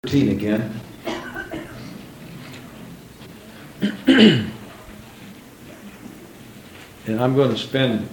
13 again. And I'm going to spend,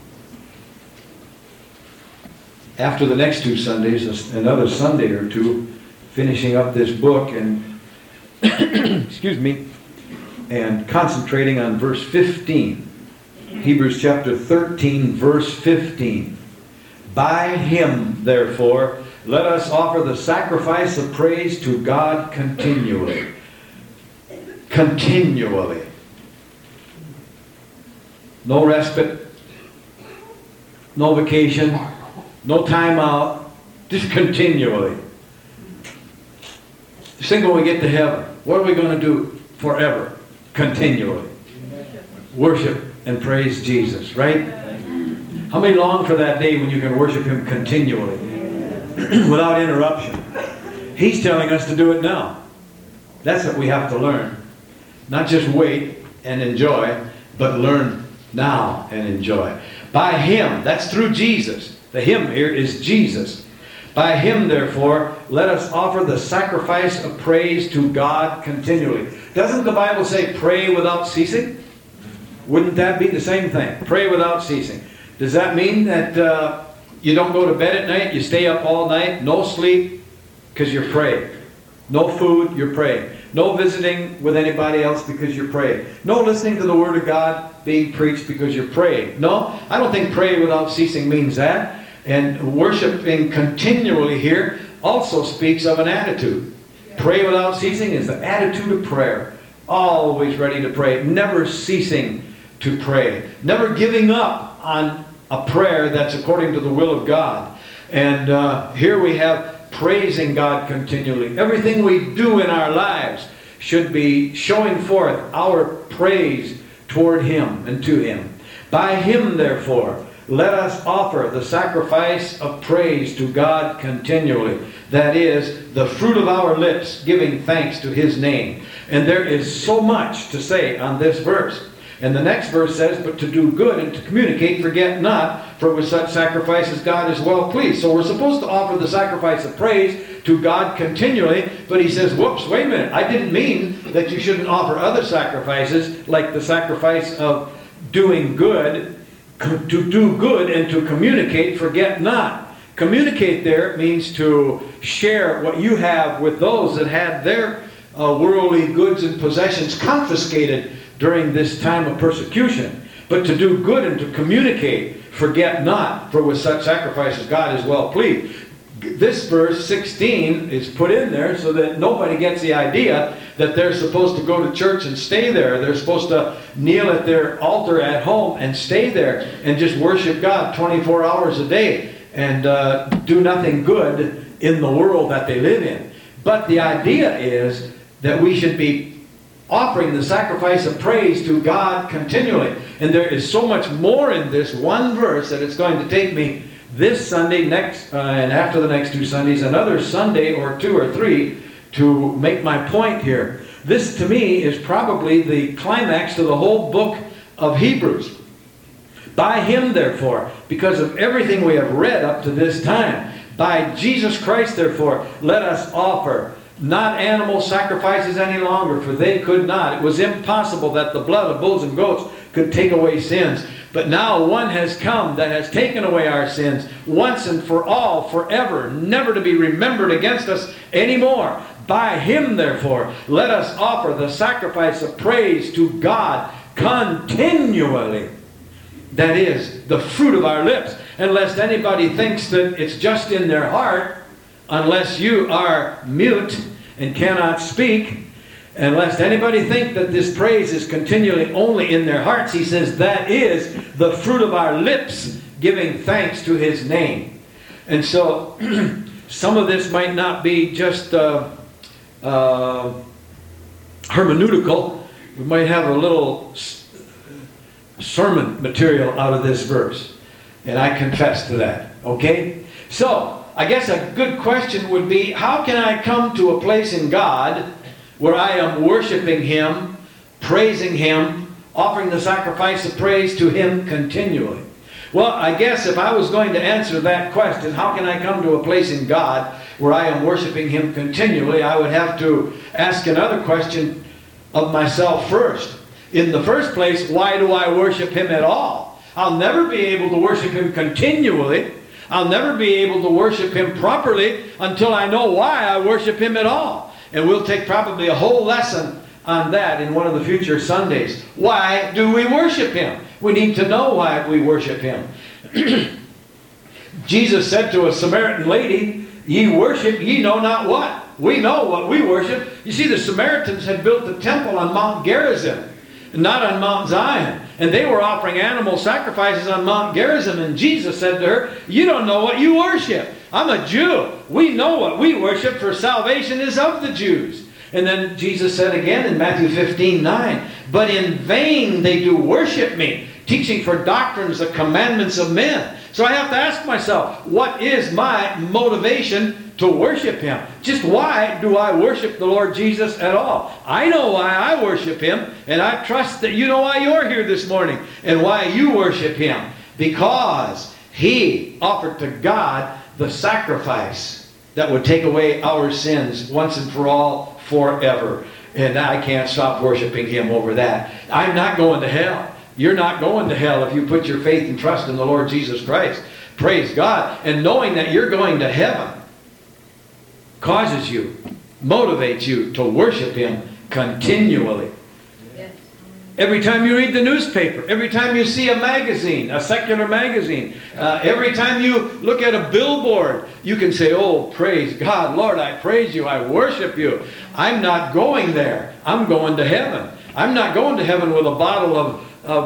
after the next two Sundays, another Sunday or two finishing up this book and excuse me, and concentrating on verse 15. Hebrews chapter 13, verse 15. By him, therefore, let us offer the sacrifice of praise to God continually. Continually. No respite, no vacation, no time out, just continually. Just think when we get to heaven, what are we going to do forever? Continually. Worship and praise Jesus, right? How many long for that day when you can worship Him continually without interruption? He's telling us to do it now. That's what we have to learn. Not just wait and enjoy, but learn now and enjoy. By Him, that's through Jesus. The Him here is Jesus. By Him, therefore, let us offer the sacrifice of praise to God continually. Doesn't the Bible say pray without ceasing? Wouldn't that be the same thing? Pray without ceasing. Does that mean that you don't go to bed at night, you stay up all night, no sleep, because you're praying? No food, you're praying. No visiting with anybody else because you're praying. No listening to the Word of God being preached because you're praying. No, I don't think pray without ceasing means that. And worshiping continually here also speaks of an attitude. Pray without ceasing is the attitude of prayer. Always ready to pray. Never ceasing to pray. Never giving up on a prayer that's according to the will of God. And here we have praising God continually. Everything we do in our lives should be showing forth our praise toward Him and to Him. By Him, therefore, let us offer the sacrifice of praise to God continually. That is, the fruit of our lips, giving thanks to His name. And there is so much to say on this verse. And the next verse says, but to do good and to communicate, forget not, for with such sacrifices God is well pleased. So we're supposed to offer the sacrifice of praise to God continually, but he says, whoops, wait a minute, I didn't mean that you shouldn't offer other sacrifices, like the sacrifice of doing good, to do good and to communicate, forget not. Communicate there means to share what you have with those that had their worldly goods and possessions confiscated during this time of persecution. But to do good and to communicate, forget not, for with such sacrifices God is well pleased. This verse 16 is put in there so that nobody gets the idea that they're supposed to go to church and stay there. They're supposed to kneel at their altar at home and stay there and just worship God 24 hours a day and do nothing good in the world that they live in. But the idea is that we should be offering the sacrifice of praise to God continually. And there is so much more in this one verse that it's going to take me this Sunday, next, and after the next two Sundays, another Sunday or two or three to make my point here. This, to me, is probably the climax to the whole book of Hebrews. By Him, therefore, because of everything we have read up to this time, by Jesus Christ, therefore, let us offer not animal sacrifices any longer, for they could not. It was impossible that the blood of bulls and goats could take away sins. But now one has come that has taken away our sins once and for all, forever, never to be remembered against us anymore. By Him, therefore, let us offer the sacrifice of praise to God continually. That is, the fruit of our lips. And lest anybody thinks that it's just in their heart, unless you are mute and cannot speak, and lest anybody think that this praise is continually only in their hearts, he says that is the fruit of our lips, giving thanks to His name. And so some of this might not be just hermeneutical. We might have a little sermon material out of this verse. And I confess to that. Okay? So, I guess a good question would be, how can I come to a place in God where I am worshiping Him, praising Him, offering the sacrifice of praise to Him continually? Well, I guess if I was going to answer that question, how can I come to a place in God where I am worshiping Him continually, I would have to ask another question of myself first. In the first place, why do I worship Him at all? I'll never be able to worship Him continually. I'll never be able to worship Him properly until I know why I worship Him at all. And we'll take probably a whole lesson on that in one of the future Sundays. Why do we worship Him? We need to know why we worship Him. Jesus said to a Samaritan lady, "Ye worship, ye know not what." We know what we worship. You see, the Samaritans had built the temple on Mount Gerizim, not on Mount Zion. And they were offering animal sacrifices on Mount Gerizim. And Jesus said to her, "You don't know what you worship. I'm a Jew. We know what we worship, for salvation is of the Jews." And then Jesus said again in Matthew 15:9, "But in vain they do worship me, teaching for doctrines the commandments of men." So I have to ask myself, what is my motivation to worship Him? Just why do I worship the Lord Jesus at all? I know why I worship Him, and I trust that you know why you're here this morning and why you worship Him. Because He offered to God the sacrifice that would take away our sins once and for all, forever. And I can't stop worshiping Him over that. I'm not going to hell. You're not going to hell if you put your faith and trust in the Lord Jesus Christ. Praise God. And knowing that you're going to heaven causes you, motivates you to worship Him continually. Every time you read the newspaper, every time you see a magazine, a secular magazine, every time you look at a billboard, you can say, "Oh, praise God, Lord, I praise you, I worship you." I'm not going there. I'm going to heaven. I'm not going to heaven with a bottle of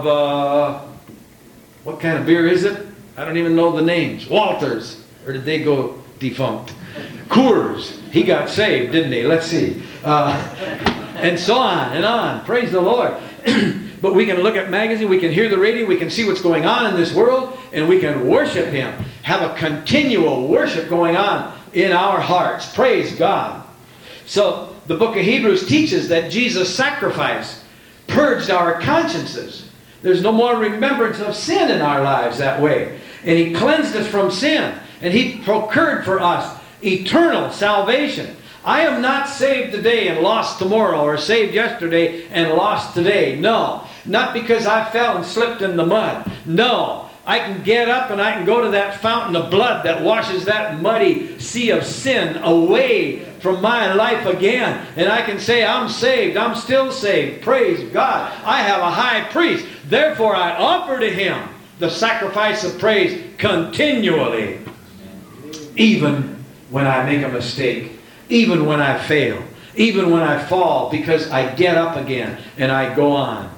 what kind of beer is it? I don't even know the names. Walters. Or did they go defunct? Coors. He got saved, didn't he? Let's see. And so on and on. Praise the Lord. But we can look at magazine, we can hear the radio, we can see what's going on in this world, and we can worship Him. Have a continual worship going on in our hearts. Praise God. So the book of Hebrews teaches that Jesus' sacrifice purged our consciences. There's no more remembrance of sin in our lives that way. And He cleansed us from sin. And He procured for us eternal salvation. I am not saved today and lost tomorrow, or saved yesterday and lost today. No. Not because I fell and slipped in the mud. No. I can get up and I can go to that fountain of blood that washes that muddy sea of sin away from my life again. And I can say, I'm saved. I'm still saved. Praise God. I have a high priest. Therefore I offer to Him the sacrifice of praise continually. Even when I make a mistake. Even when I fail. Even when I fall. Because I get up again and I go on.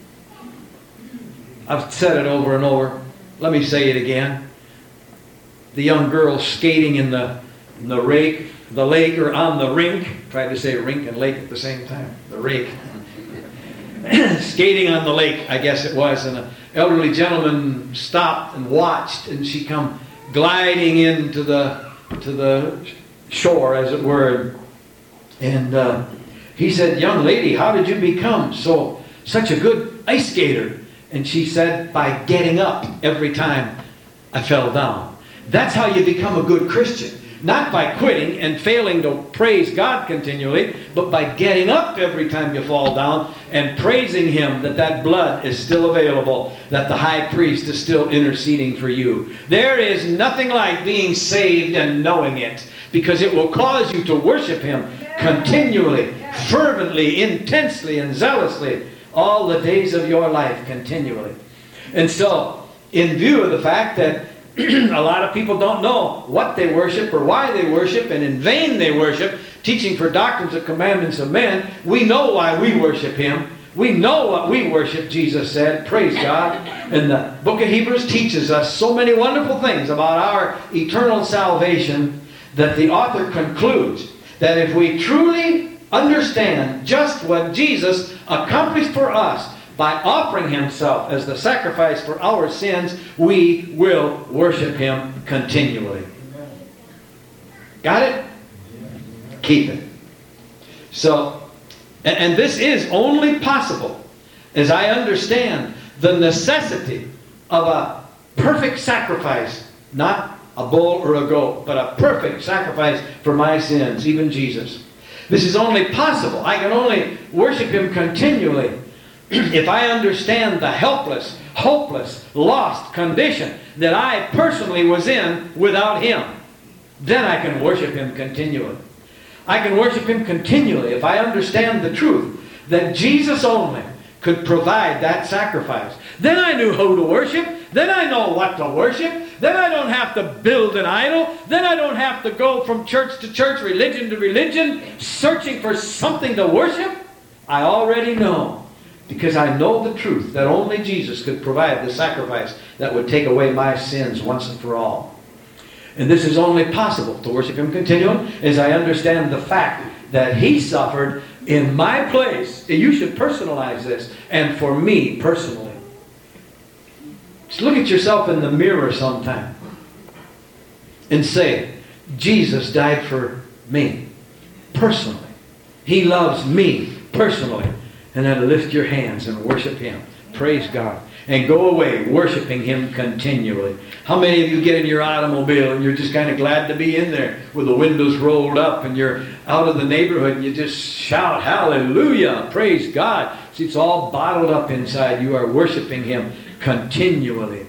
I've said it over and over. Let me say it again. The young girl skating in the lake, or on the rink. Tried to say rink and lake at the same time. The rake. Skating on the lake, I guess it was. And an elderly gentleman stopped and watched. And she come gliding into the shore, as it were. And he said, "Young lady, how did you become such a good ice skater?" And she said, "By getting up every time I fell down." That's how you become a good Christian. Not by quitting and failing to praise God continually, but by getting up every time you fall down and praising Him that blood is still available, that the high priest is still interceding for you. There is nothing like being saved and knowing it, because it will cause you to worship Him continually, fervently, intensely, and zealously all the days of your life continually. And so, in view of the fact that a lot of people don't know what they worship or why they worship, and in vain they worship, teaching for doctrines of commandments of men, we know why we worship Him. We know what we worship, Jesus said. Praise God. And the book of Hebrews teaches us so many wonderful things about our eternal salvation, that the author concludes that if we truly understand just what Jesus accomplished for us by offering Himself as the sacrifice for our sins, we will worship Him continually. Got it? Keep it. So, and this is only possible as I understand the necessity of a perfect sacrifice, not a bull or a goat, but a perfect sacrifice for my sins, even Jesus. This is only possible. I can only worship Him continually if I understand the helpless, hopeless, lost condition that I personally was in without Him. Then I can worship Him continually. I can worship Him continually if I understand the truth that Jesus only could provide that sacrifice. Then I knew who to worship. Then I know what to worship. Then I don't have to build an idol. Then I don't have to go from church to church, religion to religion, searching for something to worship. I already know, because I know the truth that only Jesus could provide the sacrifice that would take away my sins once and for all. And this is only possible to worship Him continually as I understand the fact that He suffered in my place. You should personalize this. And for me personally. Just look at yourself in the mirror sometime and say, Jesus died for me personally. He loves me personally. And then lift your hands and worship Him. Praise God. And go away worshiping Him continually. How many of you get in your automobile and you're just kind of glad to be in there with the windows rolled up and you're out of the neighborhood and you just shout, hallelujah, praise God. See, it's all bottled up inside. You are worshiping Him continually.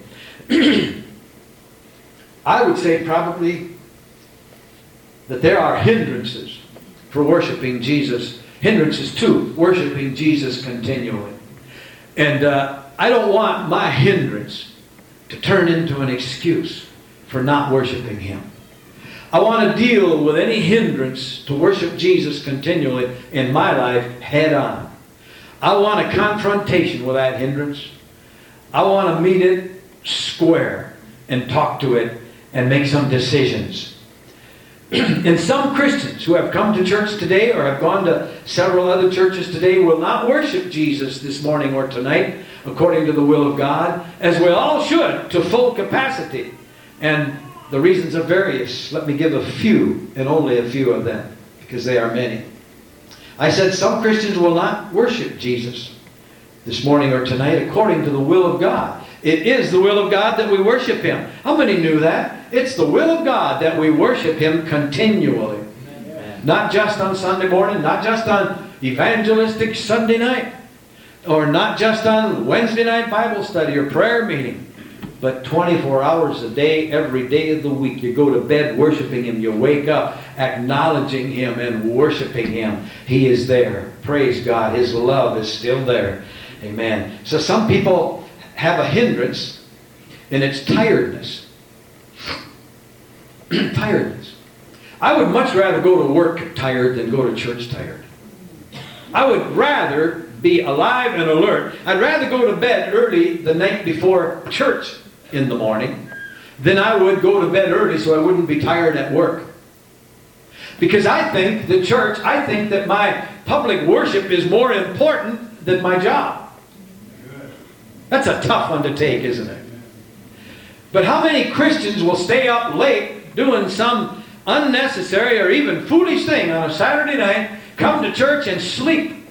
I would say probably that there are hindrances for worshiping Jesus. Hindrances to worshiping Jesus continually. And I don't want my hindrance to turn into an excuse for not worshiping Him. I want to deal with any hindrance to worship Jesus continually in my life head on. I want a confrontation with that hindrance. I want to meet it square and talk to it and make some decisions. And some Christians who have come to church today or have gone to several other churches today will not worship Jesus this morning or tonight according to the will of God, as we all should, to full capacity. And the reasons are various. Let me give a few, and only a few of them, because they are many. I said some Christians will not worship Jesus this morning or tonight according to the will of God. It is the will of God that we worship Him. How many knew that? It's the will of God that we worship Him continually. Amen. Not just on Sunday morning, not just on evangelistic Sunday night, or not just on Wednesday night Bible study or prayer meeting, but 24 hours a day, every day of the week. You go to bed worshiping Him. You wake up acknowledging Him and worshiping Him. He is there. Praise God. His love is still there. Amen. So some people have a hindrance, and it's tiredness. Tiredness. I would much rather go to work tired than go to church tired. I would rather be alive and alert. I'd rather go to bed early the night before church in the morning than I would go to bed early so I wouldn't be tired at work. Because I think that my public worship is more important than my job. That's a tough one to take, isn't it? But how many Christians will stay up late doing some unnecessary or even foolish thing on a Saturday night, come to church and sleep?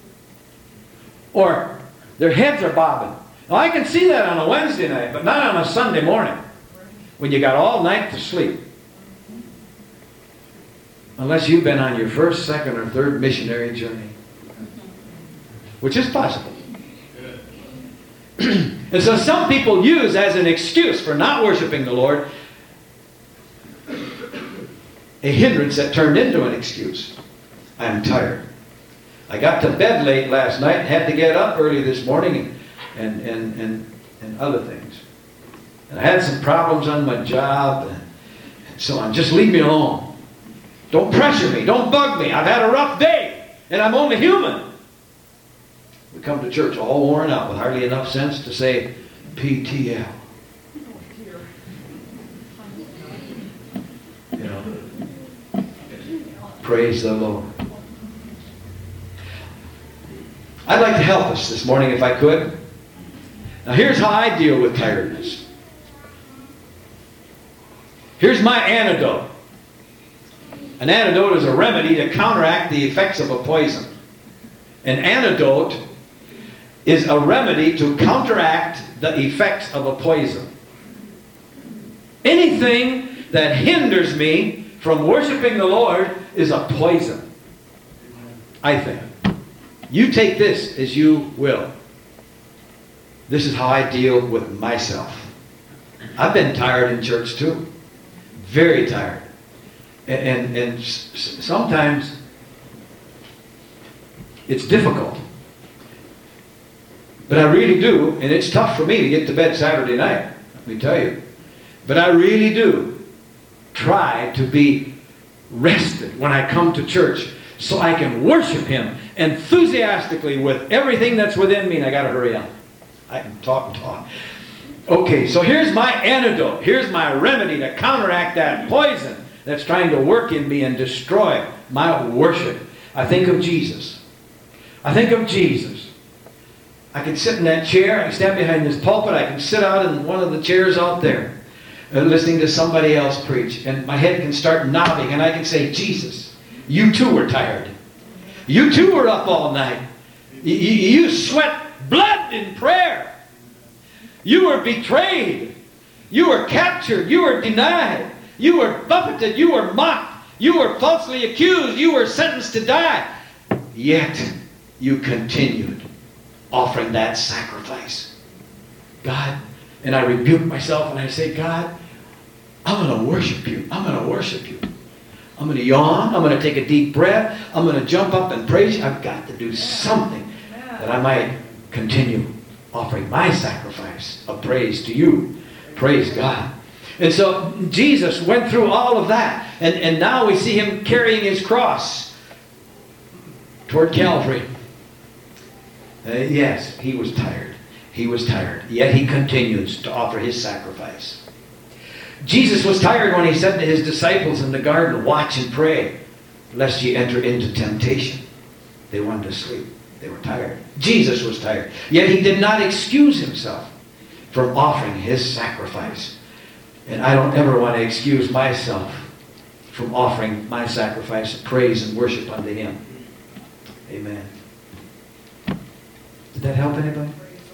Or their heads are bobbing. Now I can see that on a Wednesday night, but not on a Sunday morning when you got all night to sleep. Unless you've been on your first, second, or third missionary journey. Which is possible. And so some people use as an excuse for not worshiping the Lord a hindrance that turned into an excuse. I'm tired. I got to bed late last night and had to get up early this morning and other things. And I had some problems on my job and so on. Just leave me alone. Don't pressure me. Don't bug me. I've had a rough day and I'm only human. We come to church all worn out with hardly enough sense to say PTL. You know, praise the Lord. I'd like to help us this morning if I could. Now here's how I deal with tiredness. Here's my antidote. An antidote is a remedy to counteract the effects of a poison. An antidote is a remedy to counteract the effects of a poison. Anything that hinders me from worshiping the Lord is a poison, I think. You take this as you will. This is how I deal with myself. I've been tired in church too. Very tired. And sometimes it's difficult. But I really do, and it's tough for me to get to bed Saturday night, let me tell you. But I really do try to be rested when I come to church so I can worship Him enthusiastically with everything that's within me, and I got to hurry up. I can talk and talk. Okay, so here's my antidote. Here's my remedy to counteract that poison that's trying to work in me and destroy my worship. I think of Jesus. I think of Jesus. I can sit in that chair. I can stand behind this pulpit. I can sit out in one of the chairs out there listening to somebody else preach. And my head can start nodding. And I can say, Jesus, you too were tired. You too were up all night. You sweat blood in prayer. You were betrayed. You were captured. You were denied. You were buffeted. You were mocked. You were falsely accused. You were sentenced to die. Yet you continued offering that sacrifice. God, and I rebuke myself and I say, God, I'm going to worship you. I'm going to worship you. I'm going to yawn. I'm going to take a deep breath. I'm going to jump up and praise you. I've got to do something that I might continue offering my sacrifice of praise to you. Praise God. And so Jesus went through all of that. And now we see Him carrying His cross toward Calvary. Yes, He was tired. He was tired. Yet He continues to offer His sacrifice. Jesus was tired when He said to His disciples in the garden, watch and pray, lest ye enter into temptation. They wanted to sleep. They were tired. Jesus was tired. Yet He did not excuse Himself from offering His sacrifice. And I don't ever want to excuse myself from offering my sacrifice of praise and worship unto Him. Amen. Did that help anybody?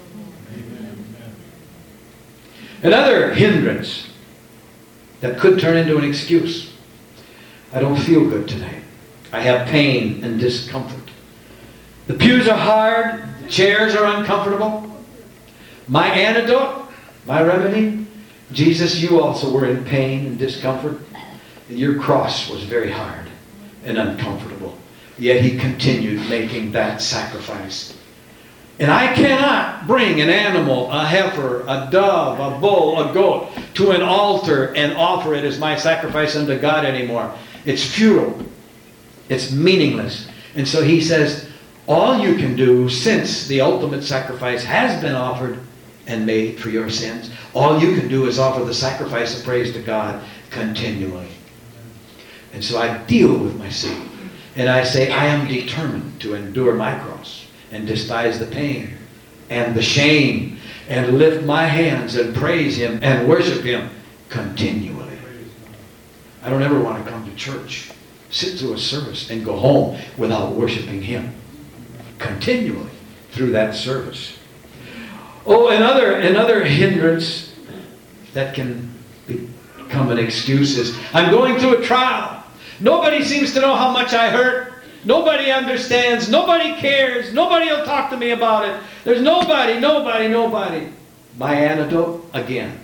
Another hindrance that could turn into an excuse. I don't feel good tonight. I have pain and discomfort. The pews are hard. The chairs are uncomfortable. My antidote, my remedy, Jesus, you also were in pain and discomfort. And your cross was very hard and uncomfortable. Yet He continued making that sacrifice. And I cannot bring an animal, a heifer, a dove, a bull, a goat, to an altar and offer it as my sacrifice unto God anymore. It's futile. It's meaningless. And so He says, all you can do, since the ultimate sacrifice has been offered and made for your sins, all you can do is offer the sacrifice of praise to God continually. And so I deal with my sin. And I say, I am determined to endure my cross and despise the pain and the shame and lift my hands and praise Him and worship Him continually. I don't ever want to come to church, sit through a service, and go home without worshiping Him continually through that service. Oh, another hindrance that can become an excuse is, I'm going through a trial. Nobody seems to know how much I hurt. Nobody understands. Nobody cares. Nobody will talk to me about it. There's nobody. My antidote, again.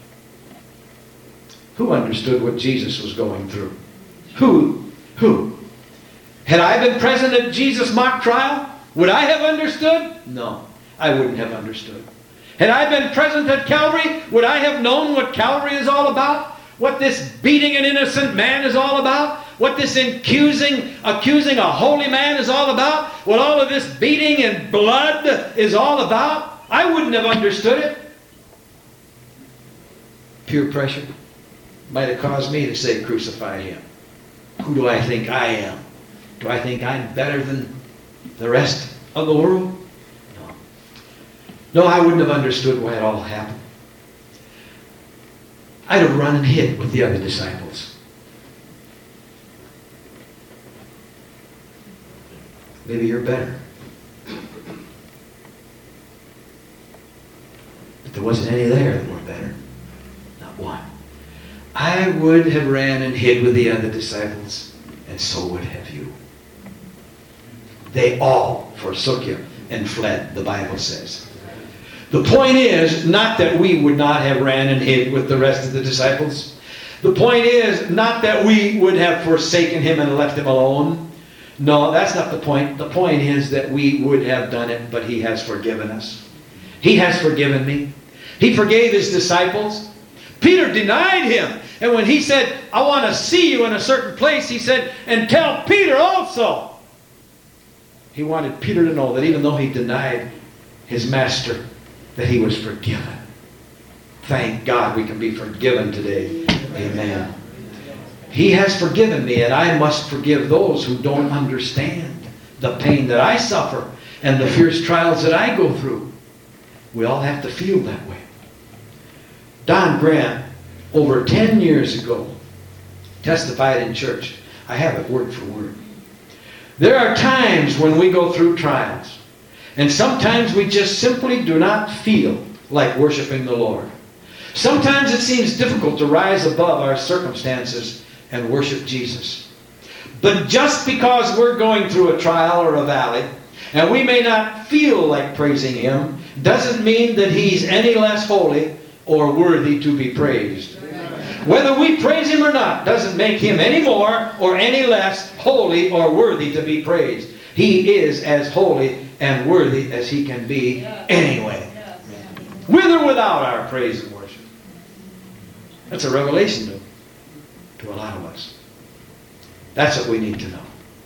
Who understood what Jesus was going through? Who? Had I been present at Jesus' mock trial, would I have understood? No, I wouldn't have understood. Had I been present at Calvary, would I have known what Calvary is all about? What this beating an innocent man is all about? What this accusing a holy man is all about? What all of this beating and blood is all about? I wouldn't have understood it. Peer pressure might have caused me to say, crucify Him. Who do I think I am? Do I think I'm better than the rest of the world? No, I wouldn't have understood why it all happened. I'd have run and hid with the other disciples. Maybe you're better. But there wasn't any there that were better. Not one. I I would have ran and hid with the other disciples, and so would have you. They all forsook him and fled, the Bible says. The point is not that we would not have ran and hid with the rest of the disciples. The point is not that we would have forsaken him and left him alone. No, that's not the point. The point is that we would have done it, but he has forgiven us. He has forgiven me. He forgave his disciples. Peter denied him. And when he said, I want to see you in a certain place, he said, and tell Peter also. He wanted Peter to know that even though he denied his master, that he was forgiven. Thank God we can be forgiven today. Amen. He has forgiven me, and I must forgive those who don't understand the pain that I suffer and the fierce trials that I go through. We all have to feel that way. Don Grant, over 10 years ago, testified in church. I have it word for word. There are times when we go through trials, and sometimes we just simply do not feel like worshiping the Lord. Sometimes it seems difficult to rise above our circumstances and worship Jesus. But just because we're going through a trial or a valley, and we may not feel like praising him, doesn't mean that he's any less holy or worthy to be praised. Whether we praise him or not doesn't make him any more or any less holy or worthy to be praised. He is as holy and worthy as he can be anyway. With or without our praise and worship. That's a revelation to a lot of us. That's what we need to know.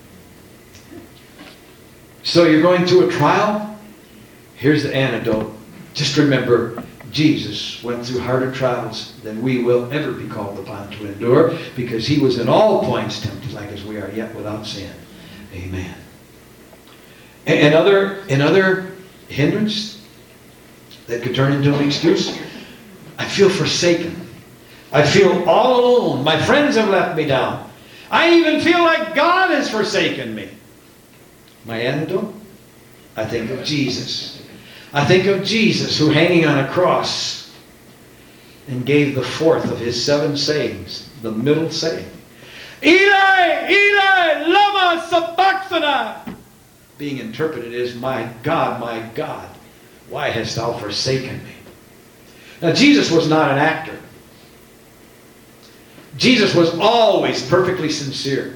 So you're going through a trial? Here's the antidote. Just remember, Jesus went through harder trials than we will ever be called upon to endure, because he was in all points tempted like as we are, yet without sin. Amen. And another hindrance that could turn into an excuse, I feel forsaken. I feel all alone. My friends have left me down. I even feel like God has forsaken me. My antidote? I think of Jesus. I think of Jesus who, hanging on a cross, and gave the fourth of his 7 sayings, the middle saying, Eli, Eli, lama sabachthani, being interpreted as, my God, why hast thou forsaken me? Now, Jesus was not an actor. Jesus was always perfectly sincere.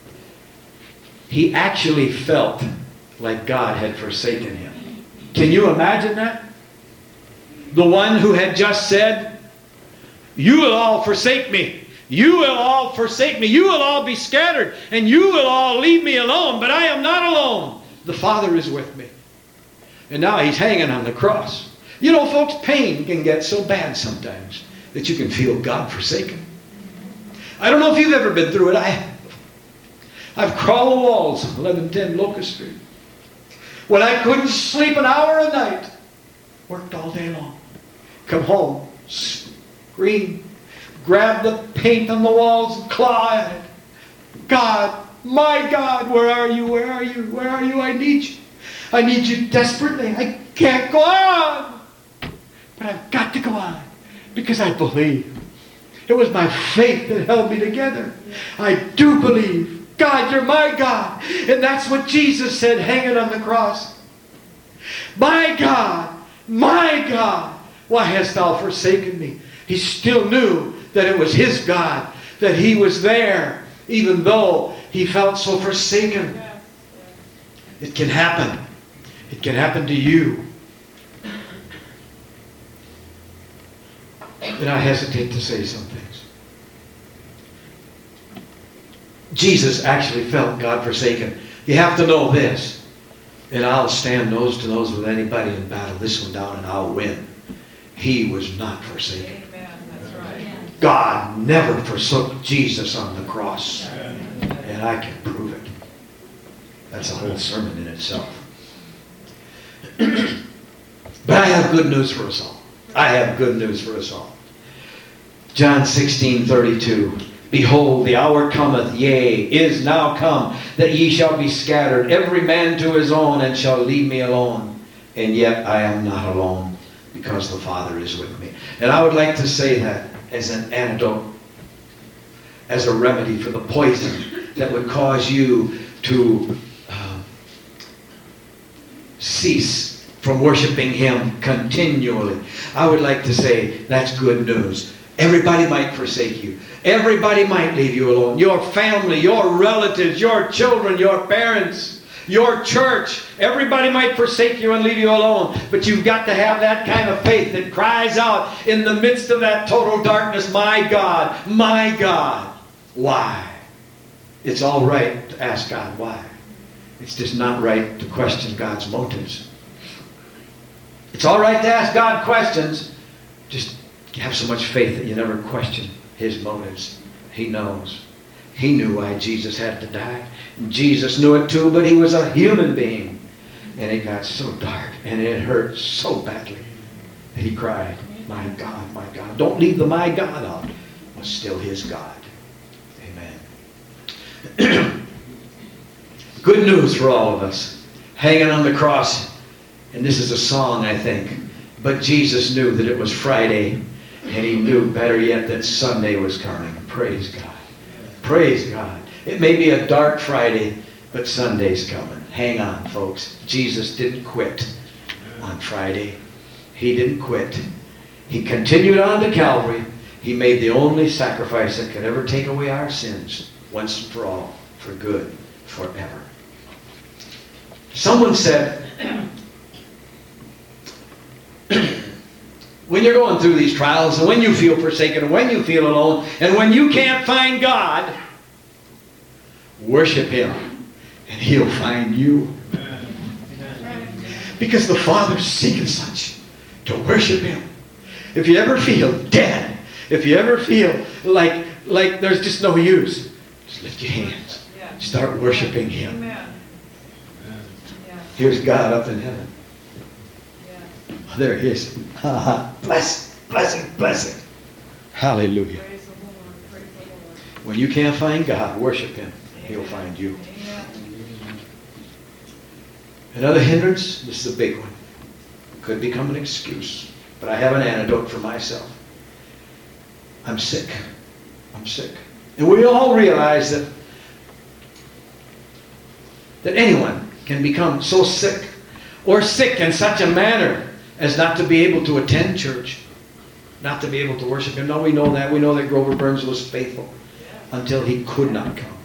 He actually felt like God had forsaken him. Can you imagine that? The one who had just said, you will all forsake me. You will all forsake me. You will all be scattered. And you will all leave me alone. But I am not alone. The Father is with me. And now he's hanging on the cross. You know, folks, pain can get so bad sometimes that you can feel God forsaken. I don't know if you've ever been through it. I have. I've crawled the walls of 1110 Locust Street. When I couldn't sleep an hour a night, worked all day long. Come home, scream, grab the paint on the walls and claw at it. God, my God, where are you? Where are you? Where are you? I need you. I need you desperately. I can't go on. But I've got to go on because I believe. It was my faith that held me together. I do believe. God, you're my God. And that's what Jesus said hanging on the cross. My God, why hast thou forsaken me? He still knew that it was his God, that he was there, even though he felt so forsaken. It can happen. It can happen to you. And I hesitate to say some things. Jesus actually felt God forsaken. You have to know this. And I'll stand nose to nose with anybody and battle this one down and I'll win. He was not forsaken. That's right. God never forsook Jesus on the cross. And I can prove it. That's a whole sermon in itself. But I have good news for us all. I have good news for us all. John 16:32. Behold, the hour cometh, yea, is now come, that ye shall be scattered, every man to his own, and shall leave me alone. And yet I am not alone, because the Father is with me. And I would like to say that as an antidote as a remedy for the poison that would cause you to cease from worshiping Him continually. I would like to say that's good news. Everybody might forsake you. Everybody might leave you alone. Your family, your relatives, your children, your parents, your church. Everybody might forsake you and leave you alone. But you've got to have that kind of faith that cries out in the midst of that total darkness, my God, why? It's all right to ask God why. It's just not right to question God's motives. It's all right to ask God questions. Just have so much faith that you never question His motives. He knows. He knew why Jesus had to die. And Jesus knew it too, but He was a human being. And it got so dark and it hurt so badly that He cried, my God, don't leave the my God out. It was still His God. Amen. Good news for all of us. Hanging on the cross. And this is a song, I think. But Jesus knew that it was Friday. And He knew, better yet, that Sunday was coming. Praise God. Praise God. It may be a dark Friday, but Sunday's coming. Hang on, folks. Jesus didn't quit on Friday. He didn't quit. He continued on to Calvary. He made the only sacrifice that could ever take away our sins, once and for all, for good, forever. Someone said, when you're going through these trials, and when you feel forsaken, and when you feel alone, and when you can't find God, worship Him, and He'll find you. Because the Father's seeking such to worship Him. If you ever feel dead, if you ever feel like there's just no use, just lift your hands. Start worshiping Him. Here's God up in heaven. Oh, there He is. Blessing. Hallelujah. When you can't find God, worship Him. He'll find you. Another hindrance, this is a big one. Could become an excuse. But I have an antidote for myself. I'm sick. And we all realize that anyone can become so sick, or sick in such a manner as not to be able to attend church, not to be able to worship Him. No, we know that. We know that Grover Burns was faithful until he could not come.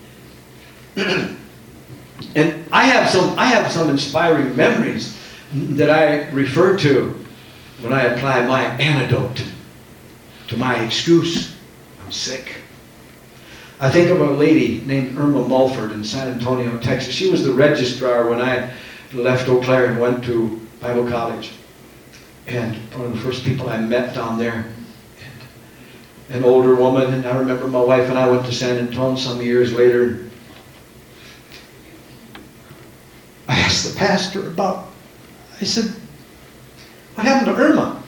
And I have some inspiring memories that I refer to when I apply my antidote to my excuse. I'm sick. I think of a lady named Irma Mulford in San Antonio, Texas. She was the registrar when I left Eau Claire and went to Bible college. And one of the first people I met down there, an older woman, and I remember my wife and I went to San Antonio some years later. I asked the pastor I said, what happened to Irma?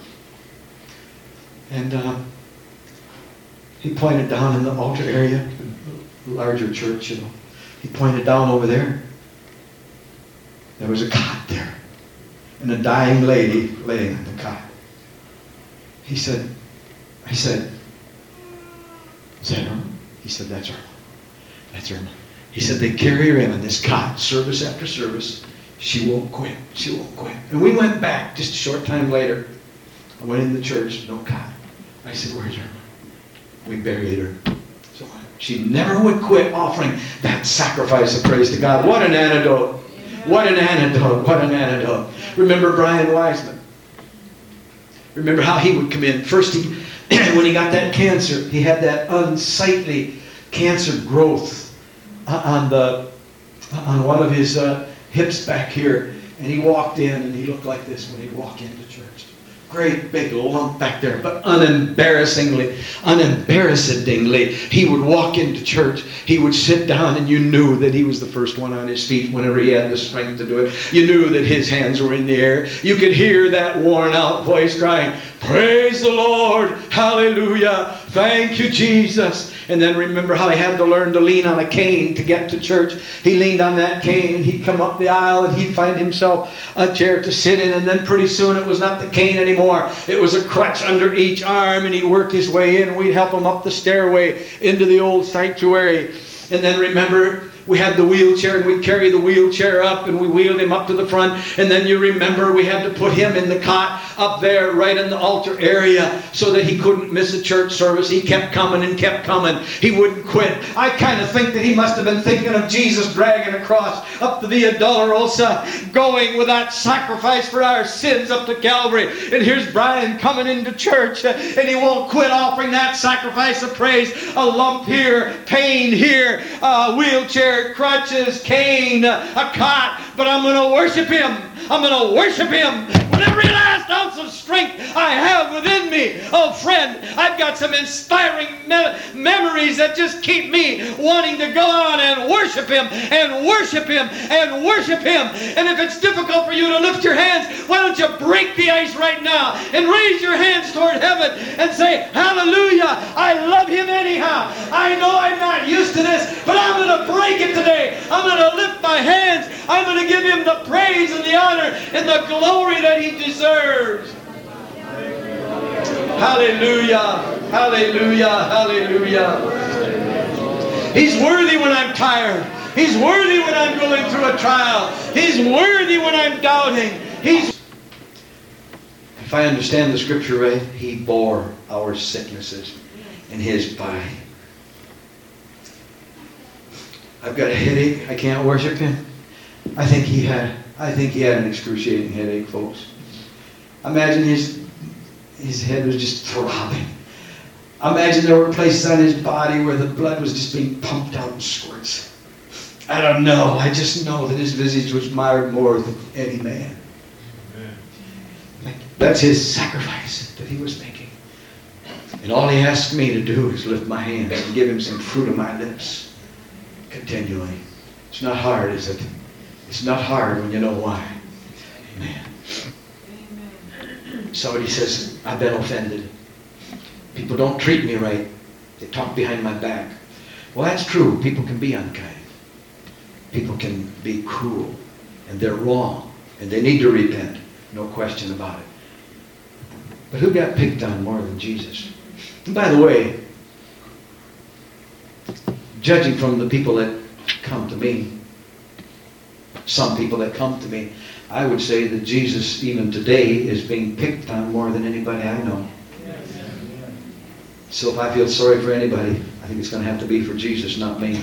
And he pointed down in the altar area, larger church, He pointed down over there. There was a cot there, and a dying lady laying on the cot. I said, is that Irma? He said, that's Irma. That's Irma. He said, they carry her in on this cot, service after service. She won't quit. And we went back just a short time later. I went in the church, no cot. I said, where's Irma? We buried her. So she never would quit offering that sacrifice of praise to God. What an antidote. What an antidote. Remember Brian Wiseman. Remember how he would come in. First, when he got that cancer, he had that unsightly cancer growth on one of his hips back here. And he walked in and he looked like this when he'd walk into church. Great big lump back there, but unembarrassedly, he would walk into church. He would sit down, and you knew that he was the first one on his feet whenever he had the strength to do it. You knew that his hands were in the air. You could hear that worn out voice crying, praise the Lord, hallelujah, Thank you, Jesus. And then remember how he had to learn to lean on a cane to get to church. He leaned on that cane and he'd come up the aisle and he'd find himself a chair to sit in. And then pretty soon it was not the cane anymore. It was a crutch under each arm, and he'd work his way in. We'd help him up the stairway into the old sanctuary. And then remember, we had the wheelchair, and we'd carry the wheelchair up, and we wheeled him up to the front. And then you remember we had to put him in the cot up there right in the altar area so that he couldn't miss a church service. He kept coming and kept coming. He wouldn't quit. I kind of think that he must have been thinking of Jesus dragging a cross up to Via Dolorosa, going with that sacrifice for our sins up to Calvary. And here's Brian coming into church, and he won't quit offering that sacrifice of praise. A lump here, pain here, a wheelchair, crutches, cane, a cot. But I'm going to worship him. I'm going to worship him with every last ounce of strength I have within me. Oh, friend, I've got some inspiring memories that just keep me wanting to go on and worship him and worship him and worship him. And if it's difficult for you to lift your hands, why don't you break the ice right now and raise your hands toward heaven and say, hallelujah, I love him anyhow. I know I'm not used to this, but I'm going to break it today. I'm going to lift my hands. I'm going to give him the praise and the honor and the glory that he deserves. Hallelujah, hallelujah, hallelujah. He's worthy when I'm tired. He's worthy when I'm going through a trial. He's worthy when I'm doubting. If I understand the scripture right, he bore our sicknesses in his body. I've got a headache. I can't worship him. I think he had an excruciating headache, folks. Imagine his head was just throbbing. Imagine there were places on his body where the blood was just being pumped out in squirts. I don't know. I just know that his visage was marred more than any man. That's his sacrifice that he was making. And all he asked me to do is lift my hands and give him some fruit of my lips continually. It's not hard, is it? It's not hard when you know why. Amen. Somebody says, I've been offended. People don't treat me right. They talk behind my back. Well, that's true. People can be unkind. People can be cruel. And they're wrong. And they need to repent. No question about it. But who got picked on more than Jesus? And by the way, judging from the people that come to me, some people that come to me, I would say that Jesus, even today, is being picked on more than anybody I know. So if I feel sorry for anybody, I think it's going to have to be for Jesus, not me.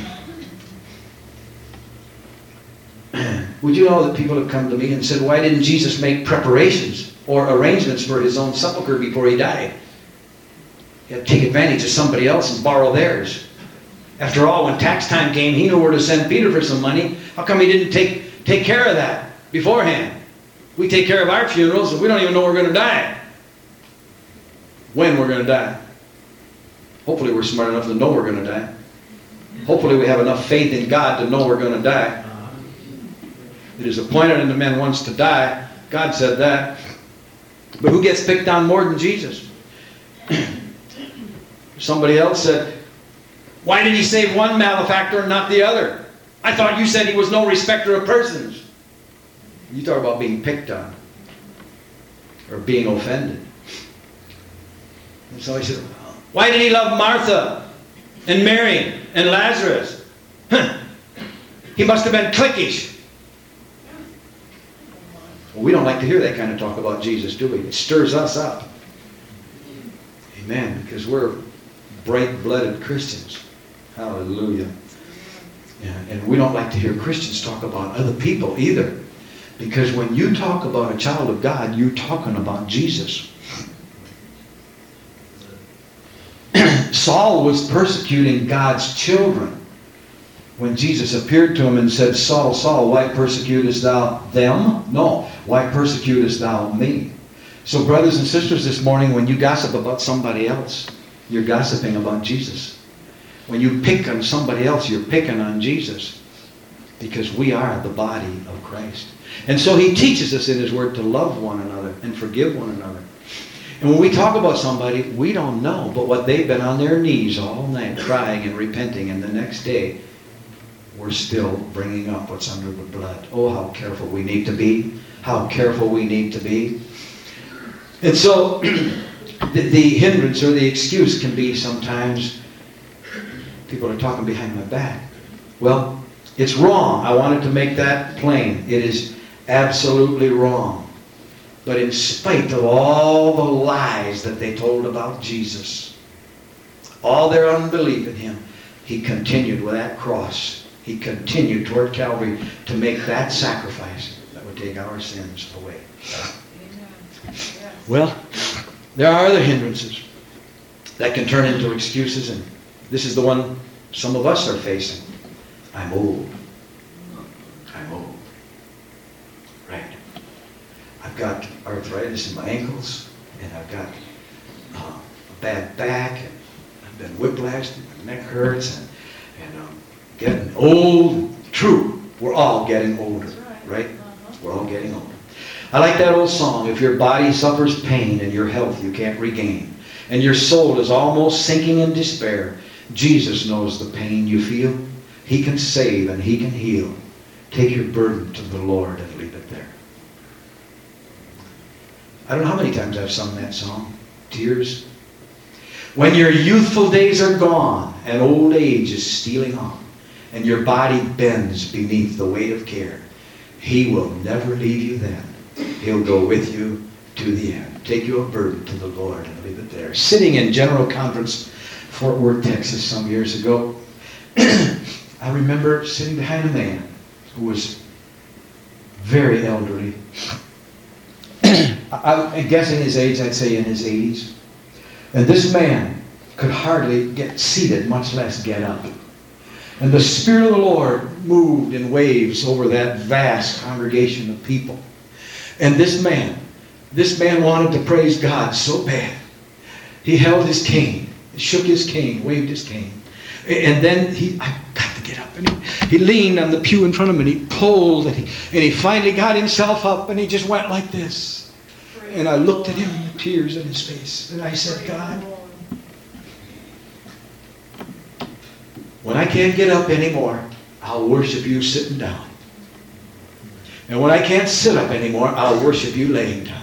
Would you know that people have come to me and said, why didn't Jesus make preparations or arrangements for his own sepulcher before he died? He had to take advantage of somebody else and borrow theirs. After all, when tax time came, he knew where to send Peter for some money. How come he didn't take care of that beforehand? We take care of our funerals and we don't even know we're going to die. When we're going to die. Hopefully we're smart enough to know we're going to die. Hopefully we have enough faith in God to know we're going to die. It is appointed unto men once to die. God said that. But who gets picked on more than Jesus? Somebody else said, why did he save one malefactor and not the other? I thought you said he was no respecter of persons. You talk about being picked on or being offended. And so he said, why did he love Martha and Mary and Lazarus? He must have been cliquish. Well, we don't like to hear that kind of talk about Jesus, do we? It stirs us up. Amen. Because we're bright-blooded Christians. Hallelujah. Yeah, and we don't like to hear Christians talk about other people either. Because when you talk about a child of God, you're talking about Jesus. Saul was persecuting God's children. When Jesus appeared to him and said, Saul, Saul, why persecutest thou them? No, why persecutest thou me? So brothers and sisters, this morning when you gossip about somebody else, you're gossiping about Jesus. When you pick on somebody else, you're picking on Jesus. Because we are the body of Christ. And so he teaches us in his word to love one another and forgive one another. And when we talk about somebody, we don't know, but what they've been on their knees all night crying and repenting, and the next day we're still bringing up what's under the blood. Oh, how careful we need to be. How careful we need to be. And so the hindrance or the excuse can be sometimes people are talking behind my back. Well, it's wrong. I wanted to make that plain. It is absolutely wrong. But in spite of all the lies that they told about Jesus, all their unbelief in him, he continued with that cross. He continued toward Calvary to make that sacrifice that would take our sins away. Well, there are other hindrances that can turn into excuses, and this is the one some of us are facing. I'm old. I'm old. Right. I've got arthritis in my ankles, and I've got a bad back, and I've been whiplashed, and my neck hurts, and I'm getting old. True, we're all getting older, right? We're all getting older. I like that old song, if your body suffers pain and your health you can't regain, and your soul is almost sinking in despair, Jesus knows the pain you feel. He can save and he can heal. Take your burden to the Lord and leave it there. I don't know how many times I've sung that song. Tears. When your youthful days are gone and old age is stealing on, and your body bends beneath the weight of care, he will never leave you then. He'll go with you to the end. Take your burden to the Lord and leave it there. Sitting in General Conference, Fort Worth, Texas, some years ago, I remember sitting behind a man who was very elderly. I'm guessing his age, I'd say in his 80s. And this man could hardly get seated, much less get up. And the Spirit of the Lord moved in waves over that vast congregation of people. And this man wanted to praise God so bad. He held his cane, shook his cane, waved his cane. And then I've got to get up. And he leaned on the pew in front of him and he pulled and he finally got himself up and he just went like this. And I looked at him and the tears in his face. And I said, God, when I can't get up anymore, I'll worship you sitting down. And when I can't sit up anymore, I'll worship you laying down.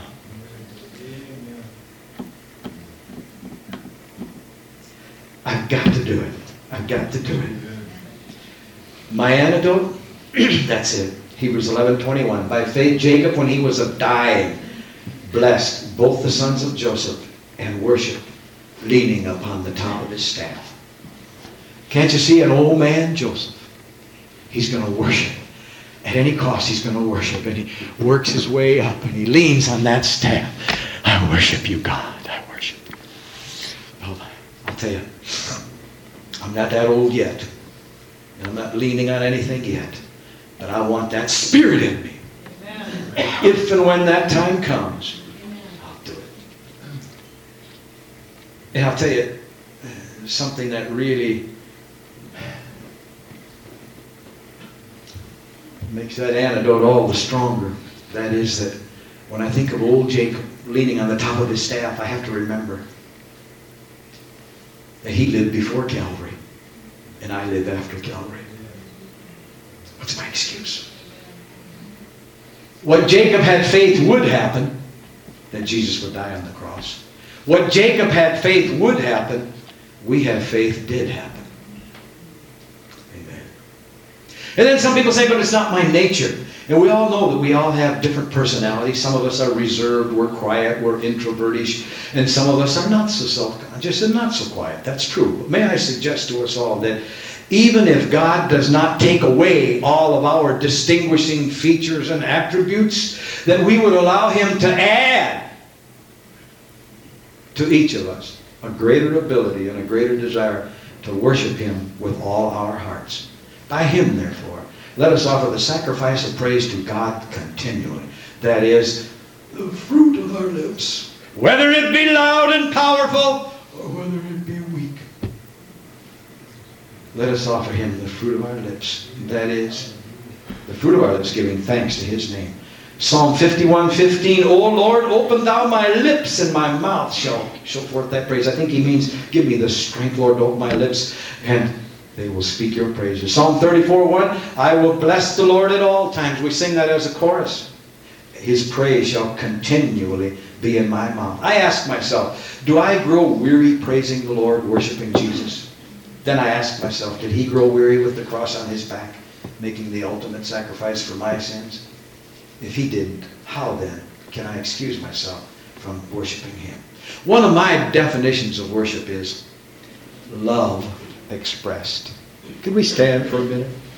I've got to do it. I've got to do it. My antidote, that's it. Hebrews 11:21. By faith, Jacob, when he was dying, blessed both the sons of Joseph and worshiped, leaning upon the top of his staff. Can't you see an old man, Joseph? He's going to worship. At any cost, he's going to worship. And he works his way up and he leans on that staff. I worship you, God. I worship you. Well, I'll tell you, I'm not that old yet. And I'm not leaning on anything yet. But I want that Spirit in me. Amen. If and when that time comes, I'll do it. And I'll tell you, something that really makes that antidote all the stronger. That is that when I think of old Jacob leaning on the top of his staff, I have to remember that he lived before Calvary and I live after Calvary. What's my excuse? What Jacob had faith would happen, that Jesus would die on the cross. What Jacob had faith would happen, we have faith did happen. And then some people say, but it's not my nature. And we all know that we all have different personalities. Some of us are reserved, we're quiet, we're introvertish. And some of us are not so self-conscious and not so quiet. That's true. But may I suggest to us all that even if God does not take away all of our distinguishing features and attributes, that we would allow him to add to each of us a greater ability and a greater desire to worship him with all our hearts. By him, therefore, let us offer the sacrifice of praise to God continually. That is, the fruit of our lips. Whether it be loud and powerful, or whether it be weak. Let us offer him the fruit of our lips. That is, the fruit of our lips, giving thanks to his name. Psalm 51:15, O Lord, open thou my lips, and my mouth shall show forth thy praise. I think he means, give me the strength, Lord, to open my lips, and they will speak your praises. Psalm 34:1, I will bless the Lord at all times. We sing that as a chorus. His praise shall continually be in my mouth. I ask myself, do I grow weary praising the Lord, worshiping Jesus? Then I ask myself, did he grow weary with the cross on his back, making the ultimate sacrifice for my sins? If he didn't, how then can I excuse myself from worshiping him? One of my definitions of worship is love expressed. Could we stand for a minute?